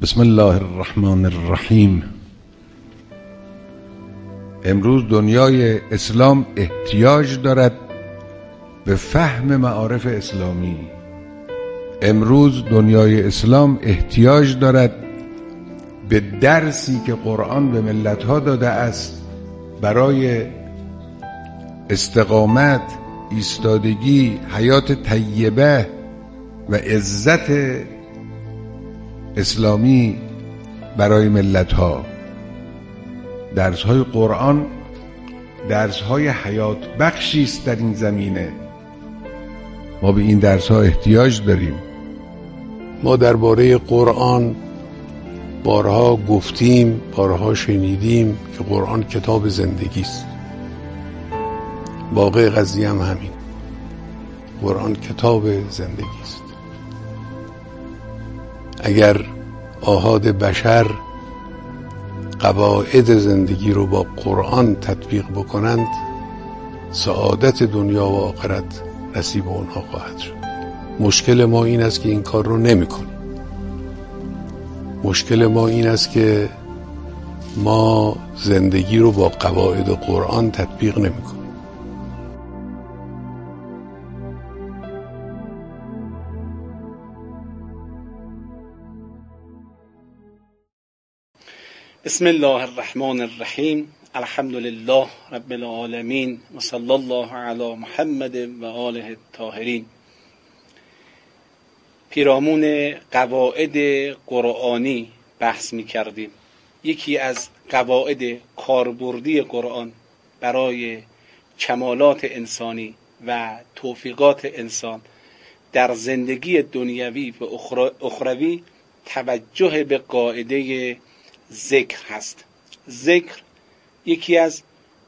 بسم الله الرحمن الرحیم. امروز دنیای اسلام احتیاج دارد به فهم معارف اسلامی. امروز دنیای اسلام احتیاج دارد به درسی که قرآن به ملتها داده است برای استقامت، ایستادگی، حیات طیبه و عزت اسلامی برای ملتها. درس‌های قرآن درس‌های حیات بخشی است در این زمینه. ما به این درس‌ها احتیاج داریم. ما درباره قرآن بارها گفتیم، بارها شنیدیم که قرآن کتاب زندگی است. واقع قضیه هم همین. قرآن کتاب زندگی است. اگر آحاد بشر قواعد زندگی رو با قرآن تطبیق بکنند، سعادت دنیا و آخرت نصیب اونها خواهد شد. مشکل ما این است که این کار رو نمی کنیم. مشکل ما این است که ما زندگی رو با قواعد قرآن تطبیق نمی کنیم. بسم الله الرحمن الرحیم. الحمد لله رب العالمین و صلی الله علی محمد و آله الطاهرین. پیرامون قواعد قرآنی بحث می کردیم. یکی از قواعد کاربردی قرآن برای کمالات انسانی و توفیقات انسان در زندگی دنیوی و اخروی توجه به قاعده ذکر هست. ذکر یکی از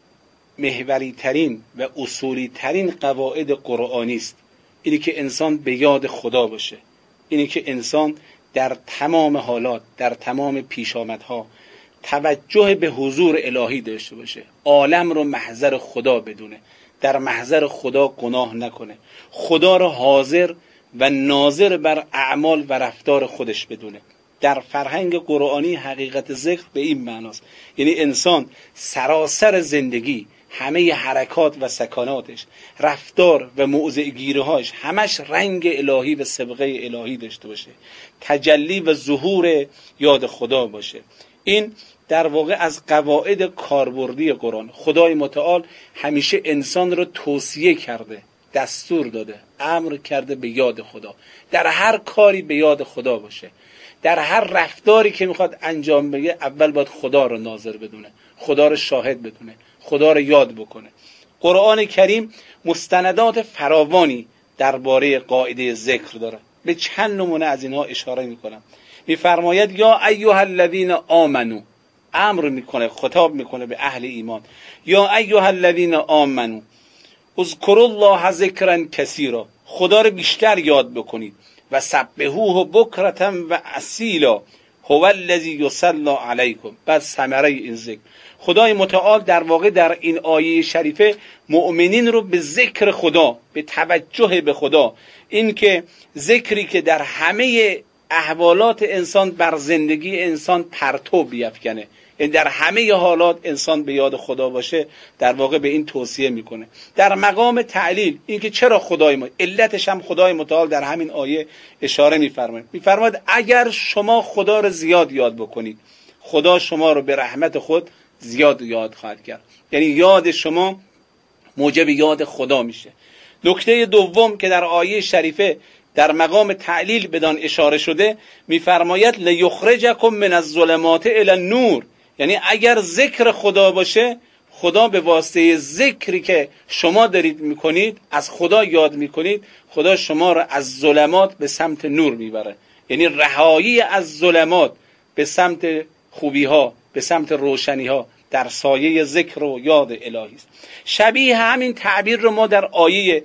محوری ترین و اصولی ترین قواعد قرآنی است. اینی که انسان به یاد خدا باشه، اینی که انسان در تمام حالات، در تمام پیشامدها توجه به حضور الهی داشته باشه، عالم رو محضر خدا بدونه، در محضر خدا گناه نکنه، خدا رو حاضر و ناظر بر اعمال و رفتار خودش بدونه. در فرهنگ قرآنی حقیقت ذکر به این معناست، یعنی انسان سراسر زندگی، همه حرکات و سکاناتش، رفتار و موضع‌گیری‌هاش همش رنگ الهی و سبقه الهی داشته باشه، تجلی و ظهور یاد خدا باشه. این در واقع از قواعد کاربردی قرآن. خدای متعال همیشه انسان رو توصیه کرده، دستور داده، امر کرده به یاد خدا، در هر کاری به یاد خدا باشه، در هر رفتاری که میخواد انجام بده اول باید خدا رو ناظر بدونه، خدا رو شاهد بدونه، خدا رو یاد بکنه. قرآن کریم مستندات فراوانی درباره قاعده ذکر داره. به چند نمونه از اینها اشاره میکنم. میفرماید یا ایها الذین آمنو، امر میکنه، خطاب میکنه به اهل ایمان. یا ایها الذین آمنو اذکروا الله ذکرا کثیرا، خدا رو بیشتر یاد بکنید. و سبحوه بکرة و اصیلا هو الذی یصلی علیکم. بعد ثمره این ذکر، خدای متعال در واقع در این آیه شریفه مؤمنین رو به ذکر خدا، به توجه به خدا، این که ذکری که در همه احوالات انسان بر زندگی انسان پرتو بیفکنه، یعنی در همه حالات انسان به یاد خدا باشه، در واقع به این توصیه میکنه. در مقام تعلیل، این که چرا خدای ما، علتش هم خدای متعال در همین آیه اشاره میفرماید اگر شما خدا رو زیاد یاد بکنید، خدا شما رو به رحمت خود زیاد یاد خواهد کرد. یعنی یاد شما موجب یاد خدا میشه. نکته دوم که در آیه شریفه در مقام تعلیل بدان اشاره شده، میفرماید لیخرجکم من الظلمات الی النور. یعنی اگر ذکر خدا باشه، خدا به واسطه ذکری که شما دارید میکنید، از خدا یاد میکنید، خدا شما را از ظلمات به سمت نور میبره. یعنی رهایی از ظلمات به سمت خوبی ها، به سمت روشنی ها، در سایه ذکر و یاد الهی است. شبیه همین تعبیر رو ما در آیه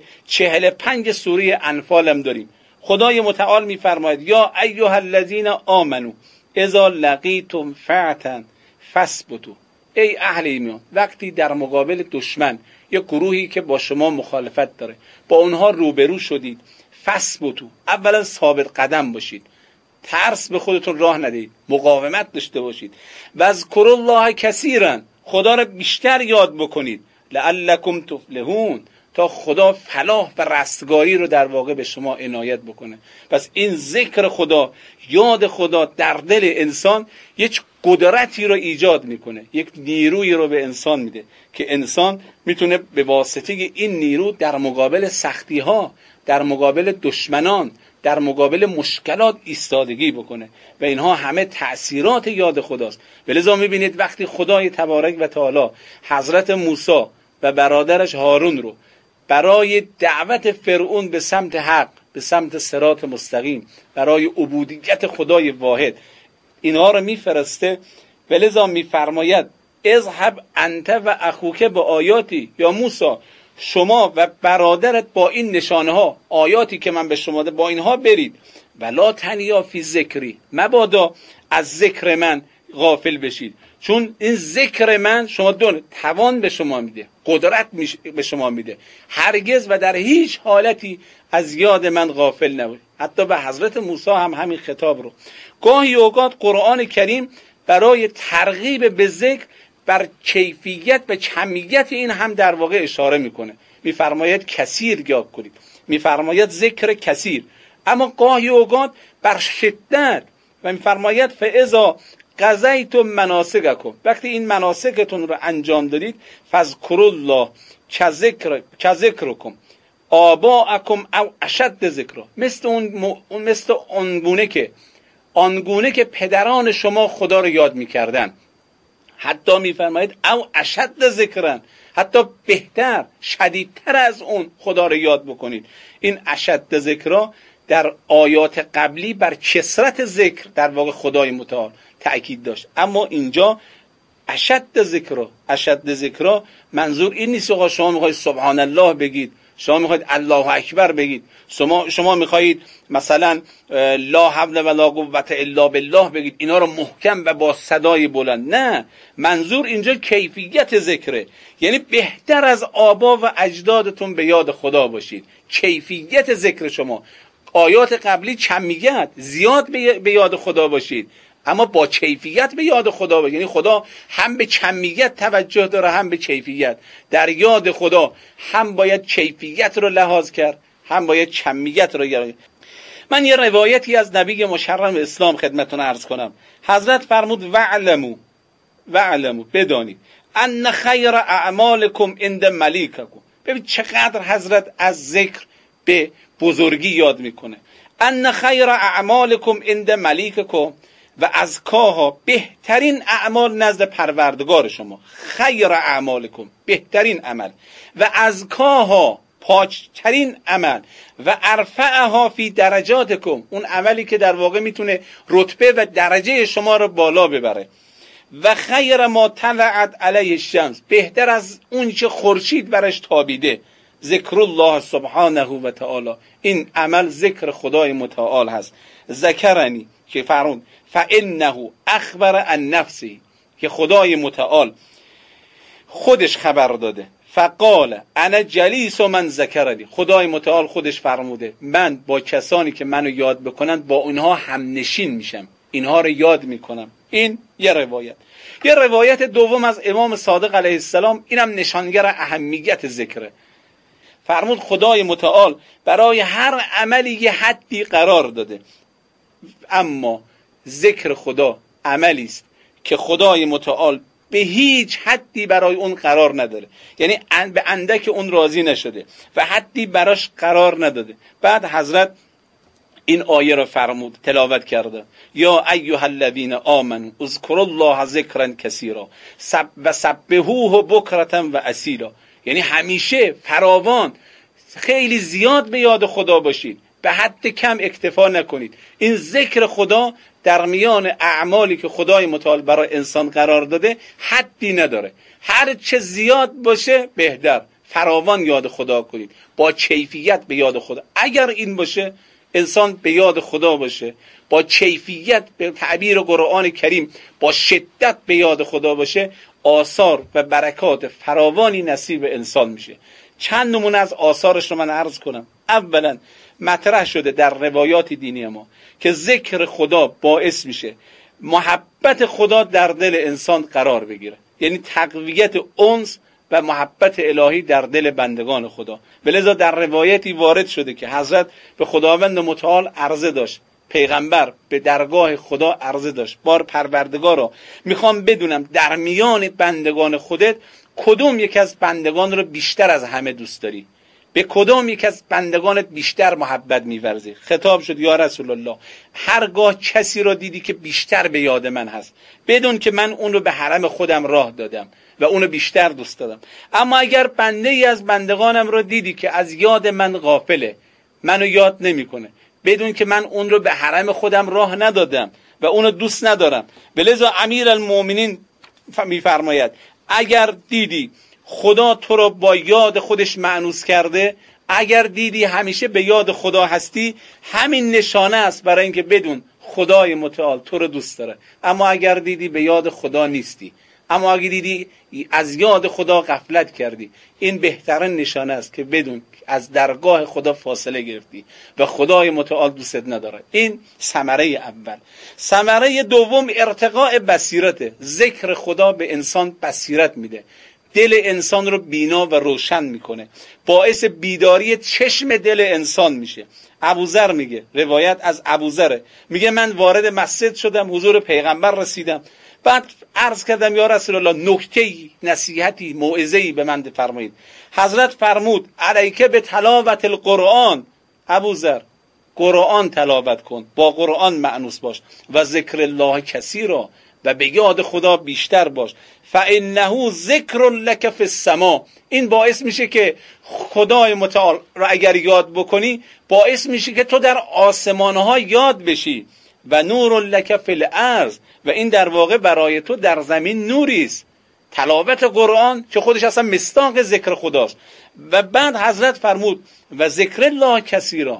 45 سوره انفال هم داریم. خدای متعال میفرماید یا ایها الذین آمنو اذا لقیتم فئة فاثبتوا. ای اهل ایمان، وقتی در مقابل دشمن یا گروهی که با شما مخالفت داره، با اونها روبرو شدید، فاثبتوا، اولا ثابت قدم باشید، ترس به خودتون راه ندهید، مقاومت داشته باشید. واذکروا الله کثیرا، خدا را بیشتر یاد بکنید. لعلکم تفلحون، تا خدا فلاح و رستگاری رو در واقع به شما عنایت بکنه. پس این ذکر خدا، یاد خدا در دل انسان یک قدرتی رو ایجاد میکنه، یک نیرویی رو به انسان میده که انسان میتونه به واسطه این نیرو در مقابل سختی ها، در مقابل دشمنان، در مقابل مشکلات ایستادگی بکنه و اینها همه تأثیرات یاد خداست. ولذا میبینید وقتی خدای تبارک و تعالی حضرت موسی و برادرش هارون رو برای دعوت فرعون به سمت حق، به سمت صراط مستقیم، برای عبودیت خدای واحد اینها رو میفرسته، ولذا میفرماید اذهب انت و اخوک به آیاتی، یا موسی شما و برادرت با این نشانه ها، آیاتی که من به شما ده، با اینها برید. ولا تنیا فی ذکری، مبادا از ذکر من غافل بشید، چون این ذکر من شما توان به شما میده، قدرت به شما میده. هرگز و در هیچ حالتی از یاد من غافل نباشید. حتی به حضرت موسی هم همین خطاب رو. گاهی اوقات قرآن کریم برای ترغیب به ذکر بر کیفیت و کمیت این هم در واقع اشاره میکنه. میفرماید کثیر یاد کنید، میفرماید ذکر کثیر. اما گاهی اوقات بر شدت و میفرماید فاذا قضیتم مناسککم، وقتی این مناسکتون رو انجام دادید، فاذکروا الله کذکرکم آباءکم او اشد ذکرا، مثل آنگونه که پدران شما خدا رو یاد میکردن. حتی میفرمایید او اشد ذکرن، حتی بهتر، شدیدتر از اون خدا رو یاد بکنید. این اشد ذکرا در آیات قبلی بر کثرت ذکر در واقع خدای متعال تأکید داشت، اما اینجا اشد ذکرا منظور این نیست که شما میخواید سبحان الله بگید، شما میخواید الله اکبر بگید، شما میخواید مثلا لا حول ولا قوة الا بالله بگید، اینا رو محکم و با صدای بلند. نه، منظور اینجا کیفیت ذکره، یعنی بهتر از آبا و اجدادتون به یاد خدا باشید. کیفیت ذکر شما، آیات قبلی کمیت، زیاد به یاد خدا باشید، اما با کیفیت به یاد خدا باشید. یعنی خدا هم به کمیت توجه داره هم به کیفیت. در یاد خدا هم باید کیفیت رو لحاظ کرد، هم باید کمیت رو گرفت. من یه روایتی از نبی مشرم اسلام خدمتتون عرض کنم. حضرت فرمود وعلمو بدانید ان خیر اعمالکم عند ملیککم. ببین چقدر حضرت از ذکر به بزرگی یاد میکنه. ان خیر اعمالکم عند ملیککم و ازکاها، بهترین اعمال نزد پروردگار شما. خیر اعمالکم، بهترین عمل، و ازکاها، پاکترین عمل، و ارفعها فی درجاتکم، اون عملی که در واقع میتونه رتبه و درجه شما رو بالا ببره. و خیر ما طلعت علیه الشمس، بهتر از اون که خورشید برش تابیده. ذکر الله سبحانه و تعالی، این عمل ذکر خدای متعال هست. ذکرنی که فرمود فانه اخبر عن نفسی، که خدای متعال خودش خبر داده. فقال انا جلیس و من ذکرنی، خدای متعال خودش فرموده من با کسانی که منو یاد بکنن با اونها هم نشین میشم، اینها رو یاد میکنم. این یه روایت. یه روایت دوم از امام صادق علیه السلام، اینم نشانگر اهمیت ذکره. فرمود خدای متعال برای هر عملی یه حدی قرار داده، اما ذکر خدا عملی است که خدای متعال به هیچ حدی برای اون قرار نداره، یعنی به اندک اون راضی نشده و حدی براش قرار نداده. بعد حضرت این آیه را فرمود، تلاوت کرده: یا ایها الذین آمنوا اذکروا الله ذکرا کثیرا و سبحوه بکرة و اصیلا. یعنی همیشه فراوان، خیلی زیاد به یاد خدا باشید، به حد کم اکتفا نکنید. این ذکر خدا در میان اعمالی که خدای متعال برای انسان قرار داده حدی نداره، هر چه زیاد باشه بهتر. فراوان یاد خدا کنید، با کیفیت به یاد خدا. اگر این باشه، انسان به یاد خدا باشه، با کیفیت، به تعبیر قرآن کریم با شدت به یاد خدا باشه، آثار و برکات فراوانی نصیب انسان میشه. چند نمونه از آثارش رو من عرض کنم. اولا مطرح شده در روایات دینی ما که ذکر خدا باعث میشه محبت خدا در دل انسان قرار بگیره، یعنی تقویت انس و محبت الهی در دل بندگان خدا. ولذا در روایتی وارد شده که حضرت به خداوند متعال عرضه داشت، پیغمبر به درگاه خدا عرضه داشت، بار پروردگارا میخوام بدونم در میان بندگان خودت کدوم یک از بندگان رو بیشتر از همه دوست داری، به کدام یک از بندگانت بیشتر محبت می‌ورزی؟ خطاب شد یا رسول الله هرگاه کسی را دیدی که بیشتر به یاد من هست بدون که من اون رو به حرم خودم راه دادم و اون رو بیشتر دوست دادم. اما اگر بنده ای از بندگانم را دیدی که از یاد من غافله، منو یاد نمیکنه بدون که من اون رو به حرم خودم راه ندادم و اون رو دوست ندارم. ولذا امیرالمومنین میفرماید اگر دیدی خدا تو رو با یاد خودش مأنوس کرده، اگر دیدی همیشه به یاد خدا هستی، همین نشانه است برای اینکه بدون خدای متعال تو رو دوست داره. اما اگر دیدی به یاد خدا نیستی، اما اگر دیدی از یاد خدا غفلت کردی، این بهترین نشانه است که بدون از درگاه خدا فاصله گرفتی و خدای متعال دوستت نداره. این ثمره اول. ثمره دوم ارتقاء بصیرت. ذکر خدا به انسان بصیرت میده، دل انسان رو بینا و روشن میکنه، باعث بیداری چشم دل انسان میشه. ابوذر میگه، روایت از ابوذر میگه من وارد مسجد شدم، حضور پیغمبر رسیدم، بعد عرض کردم یا رسول الله نکته‌ای، نصیحتی، موعظه‌ای به من فرمایید. حضرت فرمود علیک به تلاوت القرآن، ابوذر قرآن تلاوت کن، با قرآن مأنوس باش و ذکر الله کثیرا، و به یاد خدا بیشتر باش، فانه ذکر لک فی السما. این باعث میشه که خدای متعال را اگر یاد بکنی باعث میشه که تو در آسمانها یاد بشی، و نور لک فی الارض، و این در واقع برای تو در زمین نوری است. تلاوت قرآن که خودش اصلا مصداق ذکر خداست. و بعد حضرت فرمود و ذکر الله کثیرا،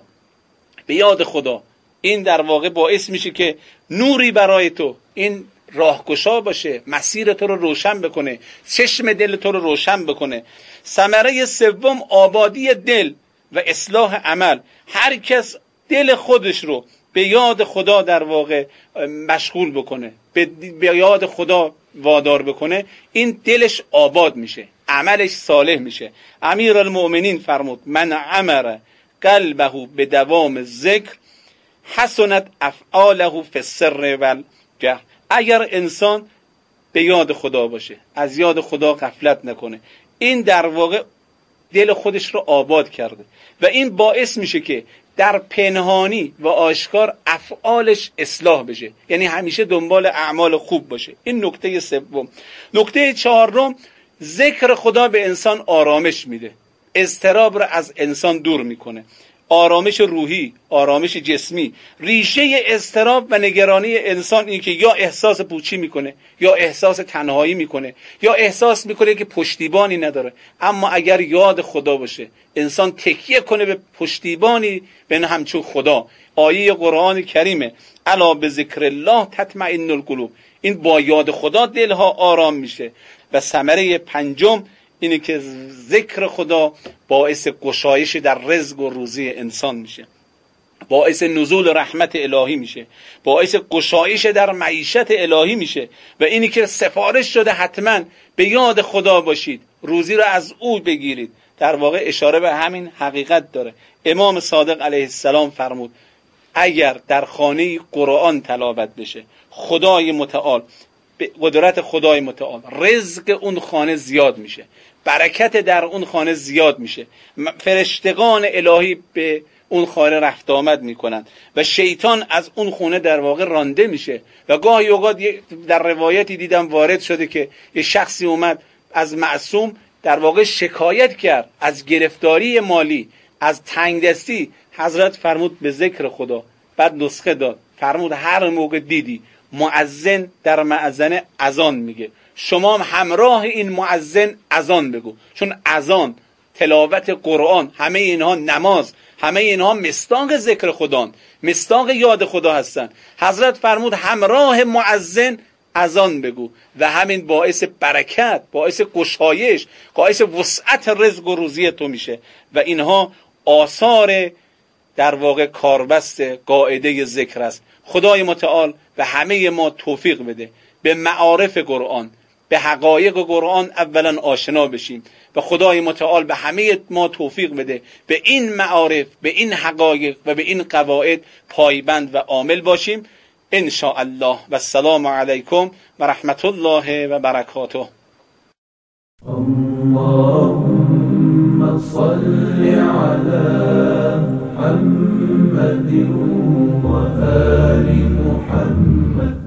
به یاد خدا، این در واقع باعث میشه که نوری برای تو، این راهگشا باشه، مسیر تو رو روشن بکنه، چشم دل تو رو روشن بکنه. ثمره سوم آبادی دل و اصلاح عمل. هر کس دل خودش رو به یاد خدا در واقع مشغول بکنه، به یاد خدا وادار بکنه، این دلش آباد میشه، عملش صالح میشه. امیرالمؤمنین فرمود من عمر قلبه به دوام ذکر حسنت افعاله فی السر والجهر. اگر انسان به یاد خدا باشه، از یاد خدا غفلت نکنه، این در واقع دل خودش رو آباد کرده و این باعث میشه که در پنهانی و آشکار افعالش اصلاح بشه، یعنی همیشه دنبال اعمال خوب باشه. این نکته سوم. نکته چهارم، ذکر خدا به انسان آرامش میده، اضطراب رو از انسان دور میکنه، آرامش روحی، آرامش جسمی. ریشه اضطراب و نگرانی انسان اینه که یا احساس پوچی میکنه، یا احساس تنهایی میکنه، یا احساس میکنه که پشتیبانی نداره. اما اگر یاد خدا باشه، انسان تکیه کنه به پشتیبانی به همچون خدا. آیه قرآن کریمه الا بذکر الله تطمئن القلوب. این با یاد خدا دلها آرام میشه. و ثمره پنجم اینه که ذکر خدا باعث گشایش در رزق و روزی انسان میشه، باعث نزول رحمت الهی میشه، باعث گشایش در معیشت الهی میشه. و اینی که سفارش شده حتما به یاد خدا باشید، روزی رو از او بگیرید، در واقع اشاره به همین حقیقت داره. امام صادق علیه السلام فرمود اگر در خانه قرآن تلاوت بشه، خدای متعال، به قدرت خدای متعال رزق اون خانه زیاد میشه، برکت در اون خانه زیاد میشه، فرشتگان الهی به اون خانه رفت آمد میکنن و شیطان از اون خونه در واقع رانده میشه. و گاهی اوقات در روایتی دیدم وارد شده که یه شخصی اومد از معصوم در واقع شکایت کرد از گرفتاری مالی، از تنگدستی. حضرت فرمود به ذکر خدا، بعد نسخه داد، فرمود هر موقع دیدی مؤذن در مأذن اذان میگه، شما همراه این مؤذن اذان بگو، چون اذان، تلاوت قرآن، همه اینها، نماز، همه اینها مصداق ذکر خدا، مصداق یاد خدا هستن. حضرت فرمود همراه مؤذن از آن بگو و همین باعث برکت، باعث گشایش، باعث وسعت رزق و روزی تو میشه و اینها آثار در واقع کاربست قاعده ذکر است. خدای متعال به همه ما توفیق بده به معارف قرآن، به حقایق قرآن اولا آشنا بشیم و خدای متعال به همه ما توفیق بده به این معارف، به این حقایق و به این قواعد پایبند و عامل باشیم ان شاء الله. و السلام علیکم و رحمت الله و برکاته. اللهم صل على محمد وآل محمد